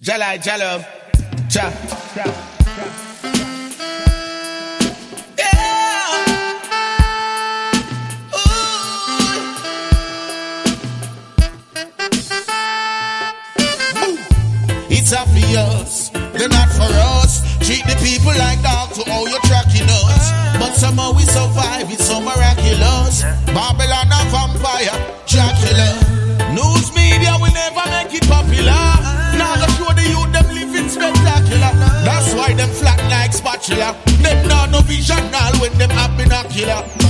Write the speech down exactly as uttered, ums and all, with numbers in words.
Jalai, Jalab, Ja, Ja, it's obvious, they're not for us. Treat the people like dogs to how you're tracking us. But somehow we survive, it's so miraculous. Babylon a vampire, Dracula. News media will never make it popular. Now go show the youth them living spectacular. That's why them flat like spatula. Them not no vision all when them have binocular.